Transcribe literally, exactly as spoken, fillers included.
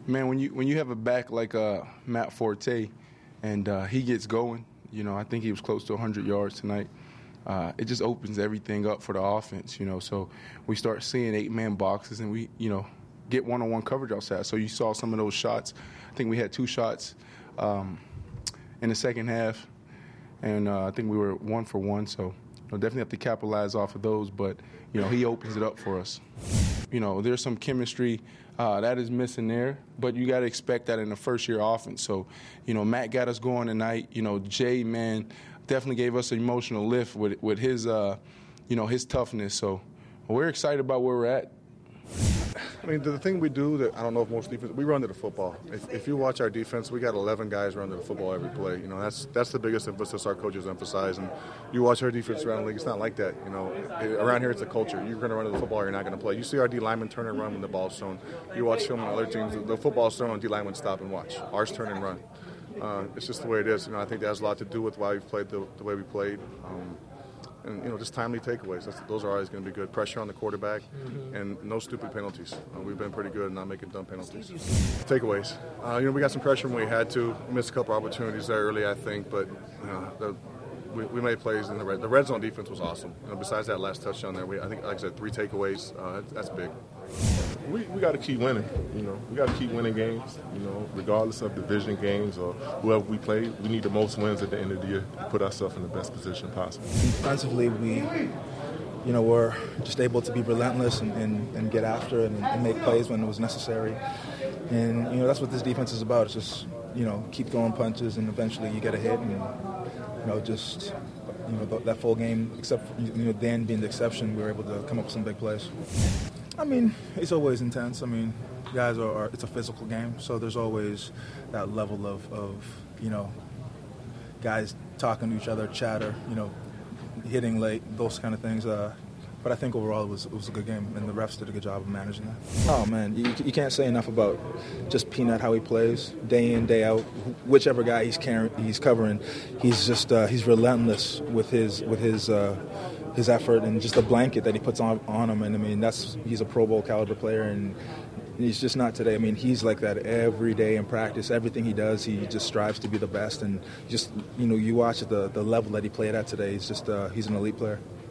Man, when you when you have a back like uh, Matt Forte, and uh, he gets going, you know, I think he was close to one hundred yards tonight. Uh, it just opens everything up for the offense, you know. So we start seeing eight-man boxes, and we, you know, get one-on-one coverage outside. So you saw some of those shots. I think we had two shots um, in the second half, and uh, I think we were one for one. So you know, definitely have to capitalize off of those. But you know, he opens it up for us. You know, there's some chemistry uh, that is missing there, but you got to expect that in the first-year offense. So, you know, Matt got us going tonight. You know, Jay, man, definitely gave us an emotional lift with with his, uh, you know, his toughness. So we're excited about where we're at. I mean, the thing we do that I don't know if most defense, we run to the football. If, if you watch our defense, we got eleven guys run to the football every play. You know, that's that's the biggest emphasis our coaches emphasize. And you watch our defense around the league, it's not like that. You know, it, around here it's a culture. You're going to run to the football, or you're not going to play. You see our D linemen turn and run when the ball's thrown. You watch film on other teams, the, the football's thrown, D linemen stop and watch. Ours turn and run. Uh, it's just the way it is. You know, I think that has a lot to do with why we've played the, the way we played. Um, And, you know, just timely takeaways. That's, those are always going to be good. Pressure on the quarterback and no stupid penalties. Uh, we've been pretty good at not making dumb penalties. Takeaways. Uh, you know, we got some pressure when we had to. We missed a couple opportunities there early, I think, but you know, the, we, we made plays in the red. The red zone defense was awesome. You know, besides that last touchdown there, we, I think, like I said, three takeaways. Uh, that's, that's big. We, we got to keep winning, you know. We got to keep winning games, you know, regardless of division games or whoever we play. We need the most wins at the end of the year to put ourselves in the best position possible. Defensively, we, you know, were just able to be relentless and, and, and get after it and, and make plays when it was necessary. And, you know, that's what this defense is about. It's just, you know, keep throwing punches and eventually you get a hit and, you know, just, you know, that full game, except for, you know, Dan being the exception, we were able to come up with some big plays. I mean, it's always intense. I mean, guys are, are it's a physical game, so there's always that level of, of, you know, guys talking to each other, chatter, you know, hitting late, those kind of things. Uh, but I think overall it was, it was a good game, and the refs did a good job of managing that. Oh, man, you, you can't say enough about just Peanut, how he plays, day in, day out. Whichever guy he's carrying, he's covering, he's just uh, he's relentless with his with his. Uh, his effort and just the blanket that he puts on on him. And, I mean, that's he's a Pro Bowl caliber player, and he's just not today. I mean, he's like that every day in practice. Everything he does, he just strives to be the best. And just, you know, you watch the, the level that he played at today, he's just uh, he's an elite player.